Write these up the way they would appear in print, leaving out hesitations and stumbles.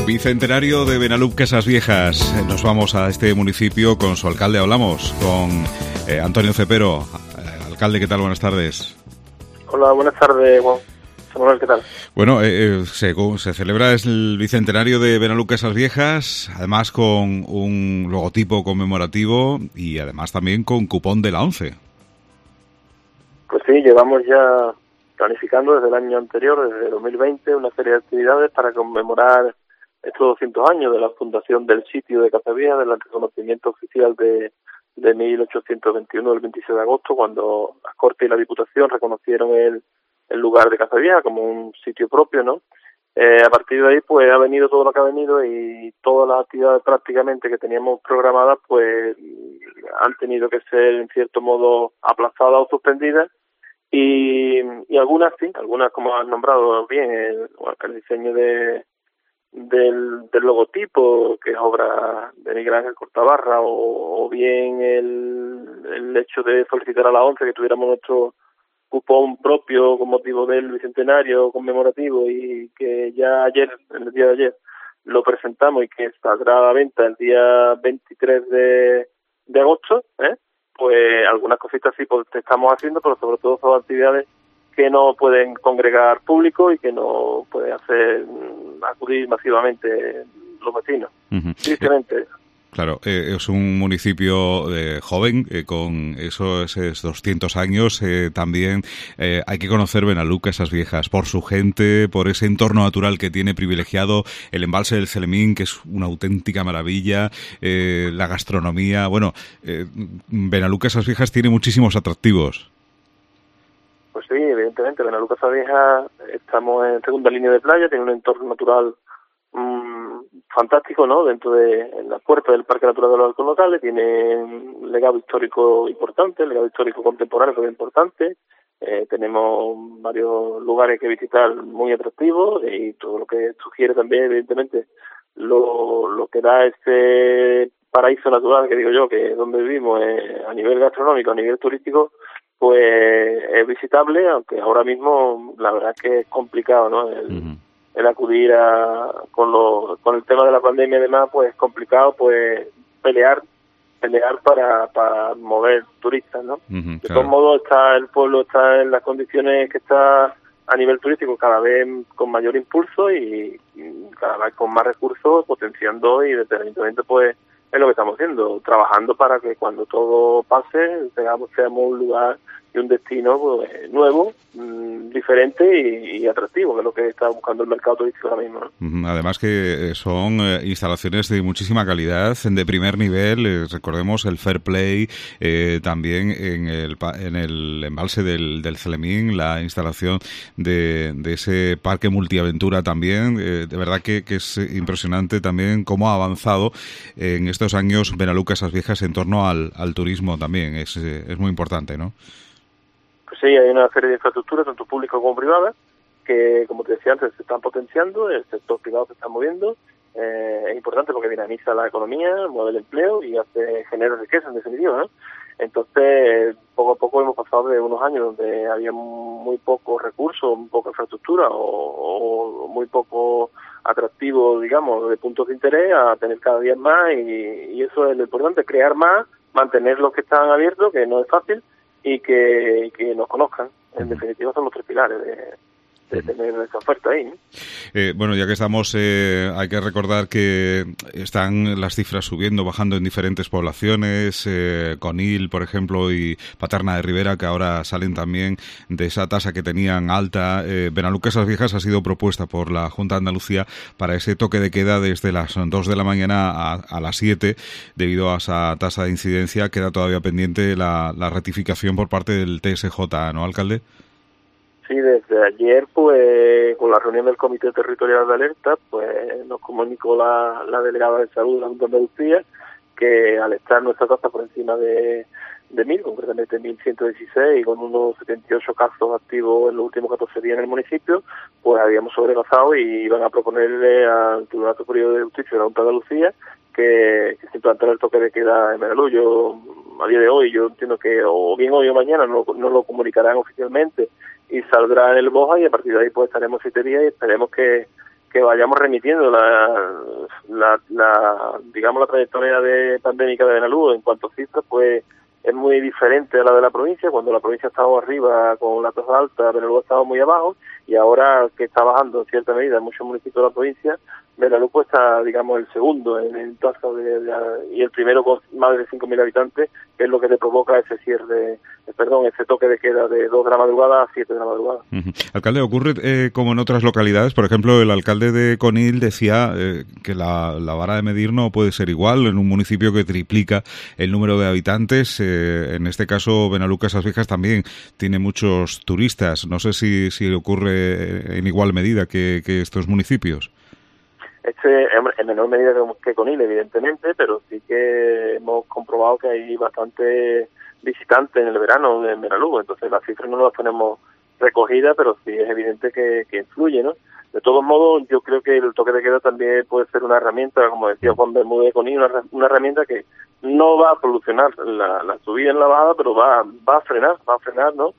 Bicentenario de Benalup Casas Viejas. Nos vamos a este municipio con su alcalde. Hablamos con Antonio Cepero. Alcalde, ¿qué tal? Buenas tardes. Hola, buenas tardes, Juan Manuel, ¿qué tal? Bueno, se celebra el Bicentenario de Benalup Casas Viejas, además con un logotipo conmemorativo y además también con cupón de la ONCE. Pues sí, llevamos ya planificando desde el año anterior, desde 2020, una serie de actividades para conmemorar estos 200 años de la fundación del sitio de Casaviejas, del reconocimiento oficial de 1821, el 26 de agosto, cuando la Corte y la Diputación reconocieron el lugar de Casaviejas como un sitio propio, ¿no? A partir de ahí, pues ha venido todo lo que ha venido y todas las actividades prácticamente que teníamos programadas, pues han tenido que ser en cierto modo aplazadas o suspendidas. Y algunas sí, algunas como has nombrado bien, el diseño del logotipo, que es obra de Miguel Ángel Cortabarra, o bien el hecho de solicitar a la ONCE que tuviéramos nuestro cupón propio con motivo del bicentenario conmemorativo y que ya ayer, en el día de ayer, lo presentamos y que saldrá a la venta el día 23 de agosto, pues algunas cositas sí pues estamos haciendo, pero sobre todo son actividades que no pueden congregar público y que no pueden hacer acudir masivamente los vecinos. Tristemente. Claro, es un municipio joven, con esos 200 años. También hay que conocer Benalup Casas Viejas por su gente, por ese entorno natural que tiene privilegiado, el embalse del Celemín, que es una auténtica maravilla, la gastronomía. Bueno, Benalup Casas Viejas tiene muchísimos atractivos. Pues sí, evidentemente, Benalup Casas Viejas estamos en segunda línea de playa, tiene un entorno natural fantástico, ¿no? Dentro de la puerta del Parque Natural de los Altos Locales, tiene un legado histórico importante, legado histórico contemporáneo muy importante. Tenemos varios lugares que visitar muy atractivos y todo lo que sugiere también, evidentemente, lo que da este paraíso natural, que digo yo, que es donde vivimos, a nivel gastronómico, a nivel turístico, pues es visitable, aunque ahora mismo la verdad es que es complicado, ¿no? El acudir con el tema de la pandemia y demás, pues es complicado, pues pelear para mover turistas, ¿no? De todos modos, el pueblo está en las condiciones que está a nivel turístico, cada vez con mayor impulso y cada vez con más recursos, potenciando, y desde el ayuntamiento pues es lo que estamos haciendo, trabajando para que cuando todo pase seamos un lugar y un destino pues, nuevo, diferente y atractivo, que es lo que está buscando el mercado turístico ahora mismo, ¿no? Además que son instalaciones de muchísima calidad, de primer nivel. Recordemos el Fair Play, también en el embalse del Celemín, la instalación de ese parque multiaventura también. De verdad que es impresionante también cómo ha avanzado en estos años Benalup Casas Viejas en torno al turismo también. Es muy importante, ¿no? Pues sí, hay una serie de infraestructuras, tanto públicas como privadas, que, como te decía antes, se están potenciando, el sector privado se está moviendo. Es importante porque dinamiza la economía, mueve el empleo y genera riqueza, en definitiva, ¿no? Entonces, poco a poco hemos pasado de unos años donde había muy pocos recursos, muy poca infraestructura o muy poco atractivo, digamos, de puntos de interés, a tener cada día más, y eso es lo importante, crear más, mantener los que están abiertos, que no es fácil, y que nos conozcan. En definitiva son los tres pilares de tener esa oferta ahí, ¿no? Bueno, ya que estamos, hay que recordar que están las cifras subiendo, bajando en diferentes poblaciones, Conil, por ejemplo, y Paterna de Ribera, que ahora salen también de esa tasa que tenían alta. Benalup Casas Viejas ha sido propuesta por la Junta de Andalucía para ese toque de queda desde las 2 de la mañana a las 7, debido a esa tasa de incidencia. Queda todavía pendiente la ratificación por parte del TSJ, ¿no, alcalde? Sí, desde ayer, pues, con la reunión del Comité Territorial de Alerta, pues nos comunicó la delegada de Salud de la Junta de Andalucía que al estar nuestra tasa por encima de 1.000, concretamente 1.116, y con unos 78 casos activos en los últimos 14 días en el municipio, pues habíamos sobrepasado y iban a proponerle al Tribunal Superior de Justicia de la Junta de Andalucía que se implantara el toque de queda en Benalup. Yo, a día de hoy, yo entiendo que o bien hoy o mañana no lo comunicarán oficialmente y saldrá en el BOJA, y a partir de ahí pues estaremos 7 días y esperemos que que vayamos remitiendo digamos la trayectoria pandémica de Benalús en cuanto a cifras, pues es muy diferente a la de la provincia. Cuando la provincia estaba arriba con la tasa alta, Benalús estaba muy abajo, y ahora que está bajando en cierta medida en muchos municipios de la provincia, Benalús pues está, digamos, el segundo en tasa y el primero con más de 5.000 habitantes, que es lo que te provoca ese ese toque de queda de 2 de la madrugada a 7 de la madrugada. Alcalde, ocurre como en otras localidades. Por ejemplo, el alcalde de Conil decía que la vara de medir no puede ser igual en un municipio que triplica el número de habitantes. En este caso, Benalús Casas Viejas también tiene muchos turistas. No sé si ocurre en igual medida que estos municipios. En menor medida que Conil, evidentemente, pero sí que hemos comprobado que hay bastante visitantes en el verano en Benalús. Entonces las cifras no las tenemos recogidas, pero sí es evidente que influye, ¿no? De todos modos, yo creo que el toque de queda también puede ser una herramienta, como decía Juan Bermúdez de Conil, una herramienta que no va a solucionar la subida en la bajada, pero va a frenar, ¿no?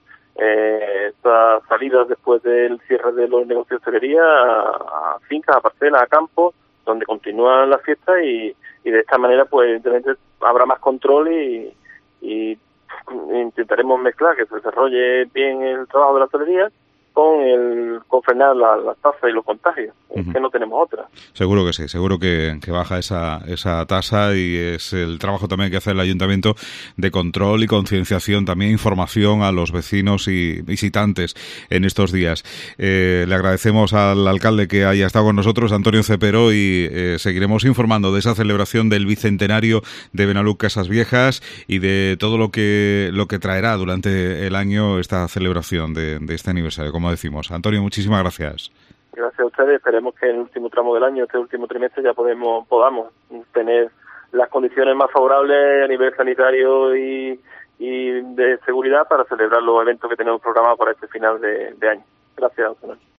Estas salidas después del cierre de los negocios de hostelería a fincas, a parcelas, a campos, donde continúan las fiestas, y de esta manera pues evidentemente habrá más control y intentaremos mezclar que se desarrolle bien el trabajo de la hostelería con frenar las tasas y los contagios. Es que no tenemos otra. Seguro que sí, seguro que baja esa tasa, y es el trabajo también que hace el Ayuntamiento de control y concienciación, también información a los vecinos y visitantes en estos días. Le agradecemos al alcalde que haya estado con nosotros, Antonio Cepero, y seguiremos informando de esa celebración del bicentenario de Benalús Casas Viejas y de todo lo que traerá durante el año esta celebración de este aniversario, como decimos. Antonio, muchísimas gracias. Gracias a ustedes. Esperemos que en el último tramo del año, este último trimestre, ya podamos tener las condiciones más favorables a nivel sanitario y de seguridad para celebrar los eventos que tenemos programados para este final de año. Gracias, Antonio.